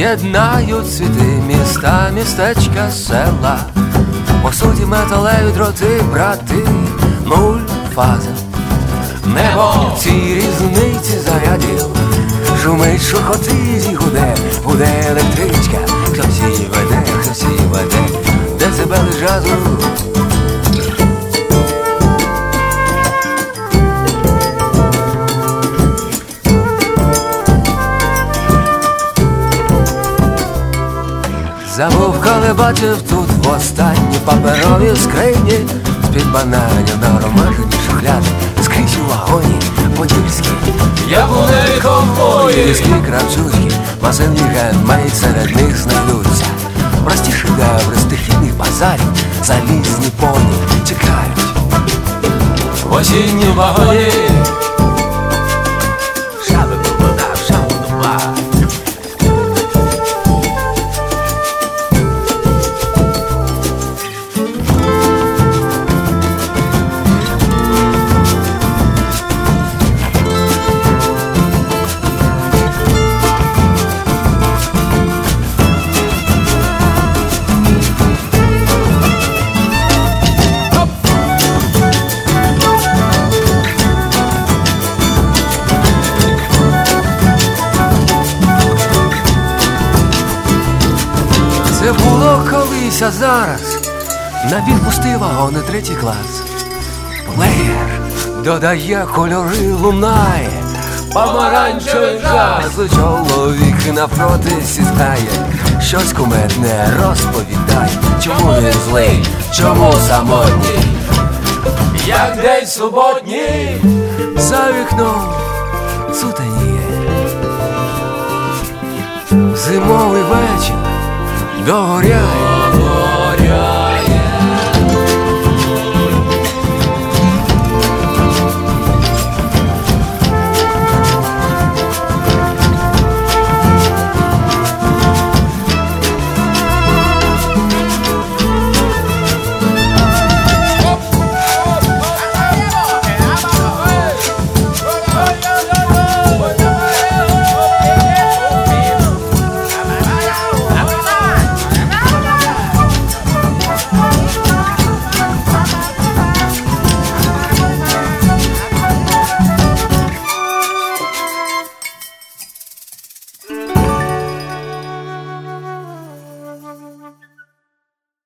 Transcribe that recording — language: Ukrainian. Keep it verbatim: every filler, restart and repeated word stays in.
єднають світи, міста, містечка, села. По суті металеві дроти, брати, нуль фаза. Небо в цій різниці зарядів, шумить, шурхотить і гуде, гуде електричка. Хтось її веде, хтось її веде, децибели джазу. Забув, коли бачив тут востаннє паперові скрині, з-під бананів наромашені шухляди, скрізь у вагоні подільські яблуневі ковбої, різкі кравчужки, масивні гендмейд серед них знайдуться. Прості шедеври стихійних базарів, залізні поні чекають в осіннім вагоні. Це було колись, а зараз напівпустий вагон і третій клас. Плеєр додає кольори, лунає помаранчевий джаз. Чоловік навпроти сідає, щось кумедне розповідає. Чому він злий, чому самотній, як день суботній, за вікном сутеніє. Зимовий вечір догоряє